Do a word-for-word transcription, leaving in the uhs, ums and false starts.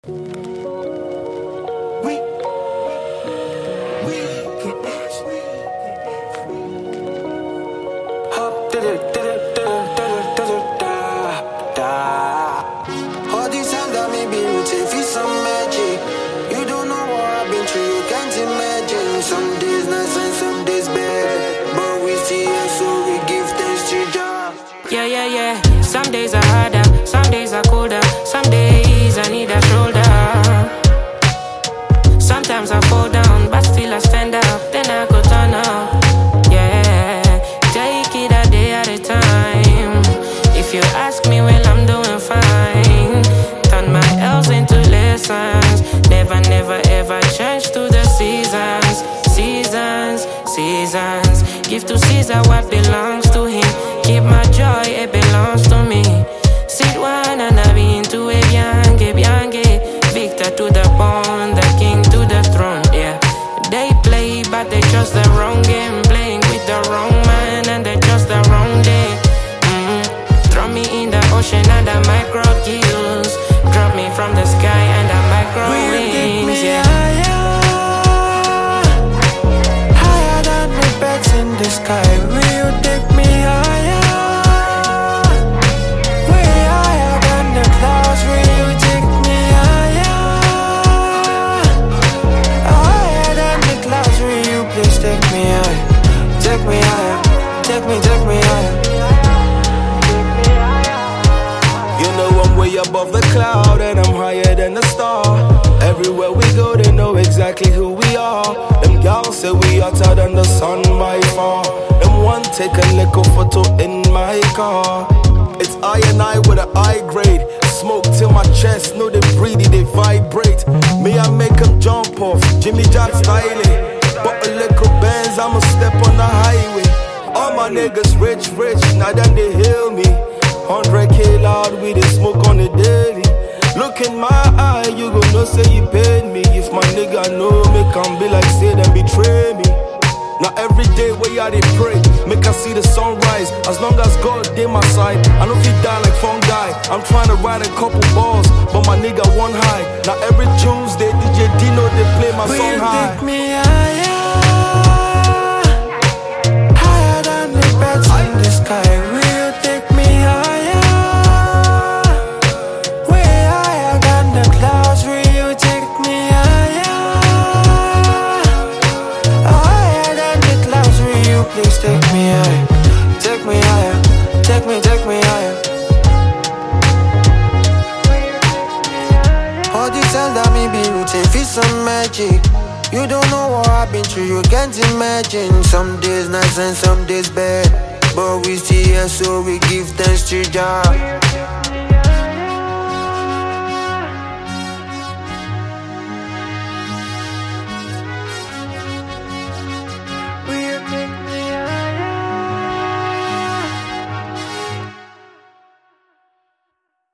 All these times that me be rooting for some magic. You don't know what I've been through, you can't imagine. Some days nice and some days bad, but we see it, so we give thanks to God. Yeah, yeah, yeah. Some days are harder, some days are colder. Some days I need a shoulder. Sometimes I fall down, but still I stand up. Then I go turn up. Yeah, take it a day at a time. If you ask me, well, I'm doing fine. Turn my L's into lessons. Never, never, ever change to the seasons. Seasons, seasons. Give to Caesar what belongs to him. Keep my joy, it belongs to me. Sit one and I be into a bianche, bianche. Victor to the bone, the king to the throne, yeah. They play, but they chose the wrong game. Playing with the wrong man and they chose the wrong day. Mm-hmm. Throw me in the ocean and I micro kills. Drop me from the sky and I micro wings, yeah. Higher, higher than the birds in the sky. Will you take me higher? Way higher than the clouds. Will you take me higher? Higher than the clouds. Will you please take me higher? Take me higher. Take me, take me higher. You know I'm way above the cloud and I'm higher than the star. Everywhere we go they know exactly who we are. Them gals say we hotter than the sun by far. Them one take a little photo in my car. It's I and I with a high grade. Smoke till my chest, know they breathe, they vibrate. Me I make them jump off, Jimmy Jack styling. But a little Benz, I'ma step on the highway. All my niggas rich, rich, now then they hail me. Hundred K loud, we dey smoke on the daily. Look in my eye, you gon' know say you paid me. If my nigga know me, can be like say them betray me. Now every day where I dey pray, make I see the sunrise. As long as God dey my side, I know he die like fungi. I'm tryna write a couple balls, but my nigga one high. Now every Tuesday, D J Dino they play my Will song you high. take me higher? Higher than the birds in the sky. Will you take me higher? Way higher than the clouds. Will you take me higher? Higher than the clouds. Will you please take me higher? Take me higher. Take me, take me higher. All these times that me be rooting for some magic. You don't know what I've been through, you can't imagine. Some days nice and some days bad, but we still here, so we give thanks to God.